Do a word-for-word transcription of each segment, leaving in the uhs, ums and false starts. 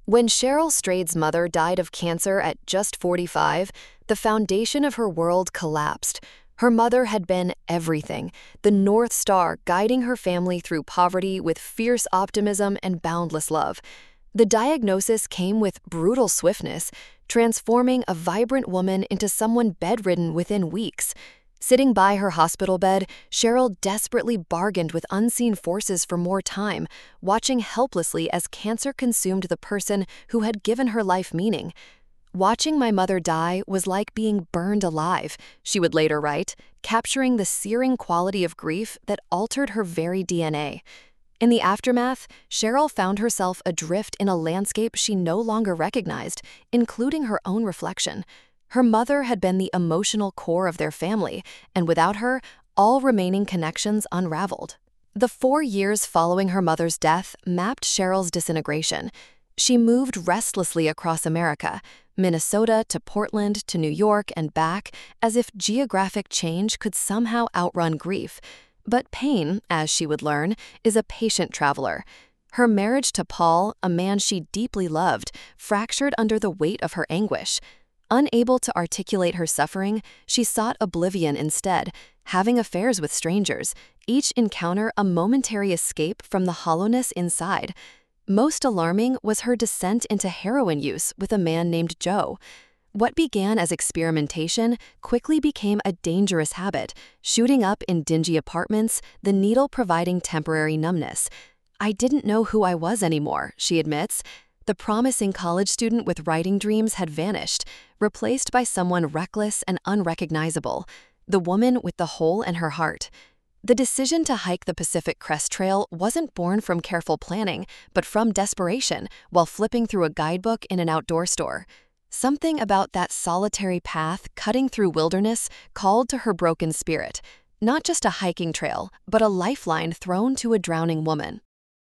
When Cheryl Strayed's mother died of cancer at just forty-five, the foundation of her world collapsed. Her mother had been everything, the North Star guiding her family through poverty with fierce optimism and boundless love. The diagnosis came with brutal swiftness, transforming a vibrant woman into someone bedridden within weeks. Sitting by her hospital bed, Cheryl desperately bargained with unseen forces for more time, watching helplessly as cancer consumed the person who had given her life meaning. "Watching my mother die was like being burned alive," she would later write, capturing the searing quality of grief that altered her very D N A. In the aftermath, Cheryl found herself adrift in a landscape she no longer recognized, including her own reflection. Her mother had been the emotional core of their family, and without her, all remaining connections unraveled. The four years following her mother's death mapped Cheryl's disintegration. She moved restlessly across America, Minnesota to Portland to New York and back, as if geographic change could somehow outrun grief. But pain, as she would learn, is a patient traveler. Her marriage to Paul, a man she deeply loved, fractured under the weight of her anguish. Unable to articulate her suffering, she sought oblivion instead, having affairs with strangers, each encounter a momentary escape from the hollowness inside. Most alarming was her descent into heroin use with a man named Joe. What began as experimentation quickly became a dangerous habit, shooting up in dingy apartments, the needle providing temporary numbness. "I didn't know who I was anymore," she admits. The promising college student with writing dreams had vanished, replaced by someone reckless and unrecognizable, the woman with the hole in her heart. The decision to hike the Pacific Crest Trail wasn't born from careful planning, but from desperation while flipping through a guidebook in an outdoor store. Something about that solitary path cutting through wilderness called to her broken spirit, not just a hiking trail, but a lifeline thrown to a drowning woman.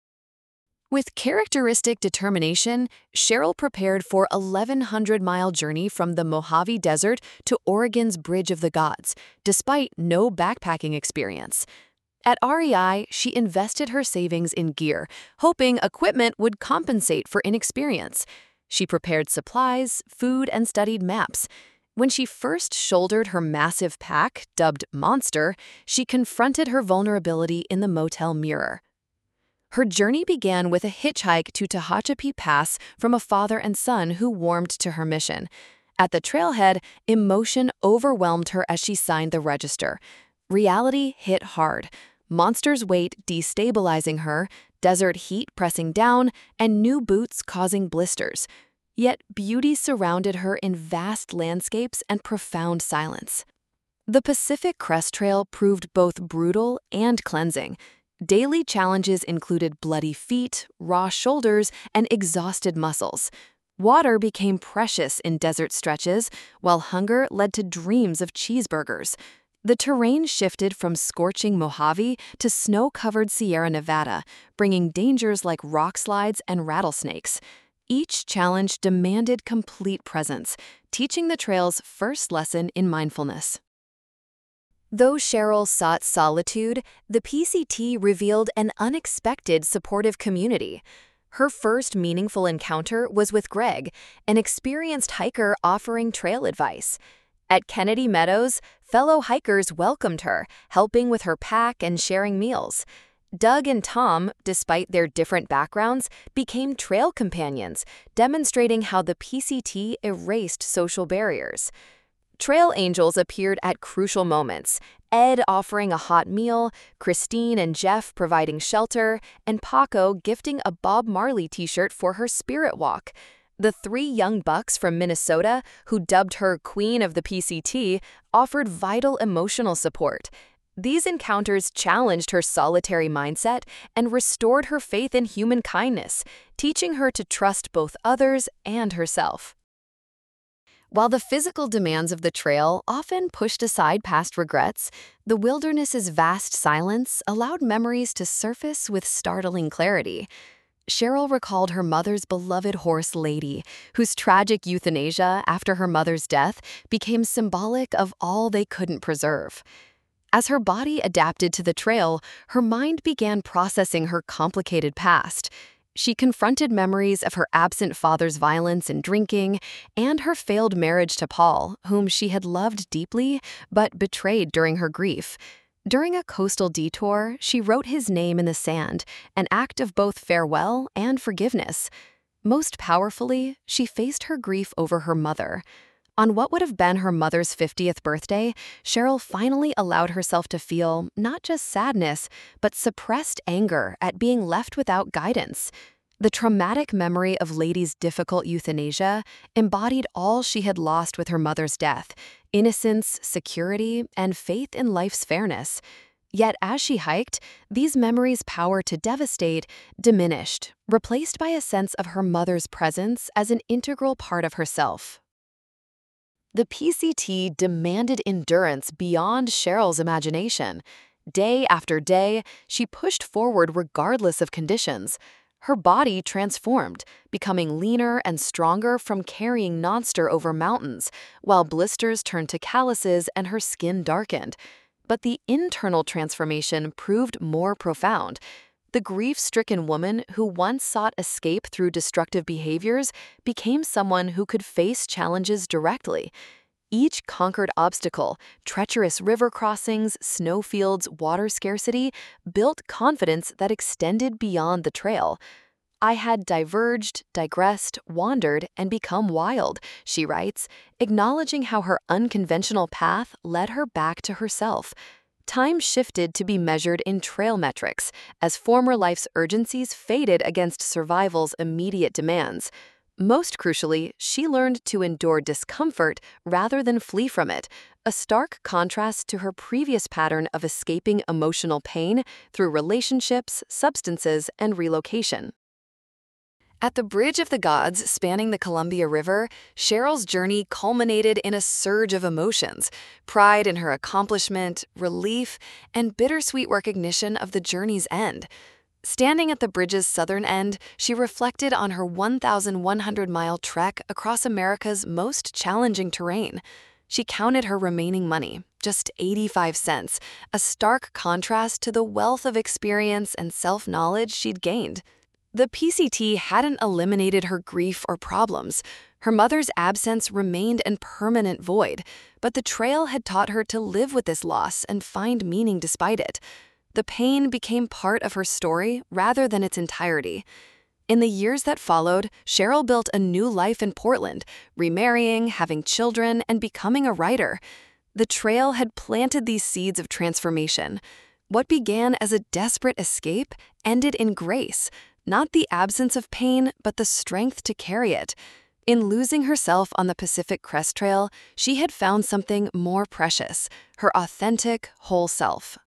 With characteristic determination, Cheryl prepared for an eleven hundred mile journey from the Mojave Desert to Oregon's Bridge of the Gods, despite no backpacking experience. At R E I, she invested her savings in gear, hoping equipment would compensate for inexperience. She prepared supplies, food, and studied maps. When she first shouldered her massive pack, dubbed Monster, she confronted her vulnerability in the motel mirror. Her journey began with a hitchhike to Tehachapi Pass from a father and son who warmed to her mission. At the trailhead, emotion overwhelmed her as she signed the register. Reality hit hard. Monster's weight destabilizing her, desert heat pressing down, and new boots causing blisters. Yet beauty surrounded her in vast landscapes and profound silence. The Pacific Crest Trail proved both brutal and cleansing. Daily challenges included bloody feet, raw shoulders, and exhausted muscles. Water became precious in desert stretches, while hunger led to dreams of cheeseburgers. The terrain shifted from scorching Mojave to snow-covered Sierra Nevada, bringing dangers like rock slides and rattlesnakes. Each challenge demanded complete presence, teaching the trail's first lesson in mindfulness. Though Cheryl sought solitude, the P C T revealed an unexpected supportive community. Her first meaningful encounter was with Greg, an experienced hiker offering trail advice. At Kennedy Meadows, fellow hikers welcomed her, helping with her pack and sharing meals. Doug and Tom, despite their different backgrounds, became trail companions, demonstrating how the P C T erased social barriers. Trail angels appeared at crucial moments, Ed offering a hot meal, Christine and Jeff providing shelter, and Paco gifting a Bob Marley t-shirt for her spirit walk. The three young bucks from Minnesota, who dubbed her Queen of the P C T, offered vital emotional support. These encounters challenged her solitary mindset and restored her faith in human kindness, teaching her to trust both others and herself. While the physical demands of the trail often pushed aside past regrets, the wilderness's vast silence allowed memories to surface with startling clarity. Cheryl recalled her mother's beloved horse, Lady, whose tragic euthanasia after her mother's death became symbolic of all they couldn't preserve. As her body adapted to the trail, her mind began processing her complicated past. She confronted memories of her absent father's violence and drinking, and her failed marriage to Paul, whom she had loved deeply but betrayed during her grief. During a coastal detour, she wrote his name in the sand, an act of both farewell and forgiveness. Most powerfully, she faced her grief over her mother. On what would have been her mother's fiftieth birthday, Cheryl finally allowed herself to feel not just sadness, but suppressed anger at being left without guidance. The traumatic memory of Lady's difficult euthanasia embodied all she had lost with her mother's death: innocence, security, and faith in life's fairness. Yet as she hiked, these memories' power to devastate diminished, replaced by a sense of her mother's presence as an integral part of herself. The P C T demanded endurance beyond Cheryl's imagination. Day after day, she pushed forward regardless of conditions. Her body transformed, becoming leaner and stronger from carrying Nonster over mountains, while blisters turned to calluses and her skin darkened. But the internal transformation proved more profound. The grief-stricken woman who once sought escape through destructive behaviors became someone who could face challenges directly. Each conquered obstacle, treacherous river crossings, snowfields, water scarcity, built confidence that extended beyond the trail. "I had diverged, digressed, wandered, and become wild," she writes, acknowledging how her unconventional path led her back to herself. Time shifted to be measured in trail metrics, as former life's urgencies faded against survival's immediate demands. Most crucially, she learned to endure discomfort rather than flee from it, a stark contrast to her previous pattern of escaping emotional pain through relationships, substances, and relocation. At the Bridge of the Gods spanning the Columbia River, Cheryl's journey culminated in a surge of emotions: pride in her accomplishment, relief, and bittersweet recognition of the journey's end. Standing at the bridge's southern end, she reflected on her one thousand one hundred mile trek across America's most challenging terrain. She counted her remaining money, just eighty-five cents, a stark contrast to the wealth of experience and self-knowledge she'd gained. The P C T hadn't eliminated her grief or problems. Her mother's absence remained a permanent void, but the trail had taught her to live with this loss and find meaning despite it. The pain became part of her story rather than its entirety. In the years that followed, Cheryl built a new life in Portland, remarrying, having children, and becoming a writer. The trail had planted these seeds of transformation. What began as a desperate escape ended in grace, not the absence of pain, but the strength to carry it. In losing herself on the Pacific Crest Trail, she had found something more precious: her authentic, whole self.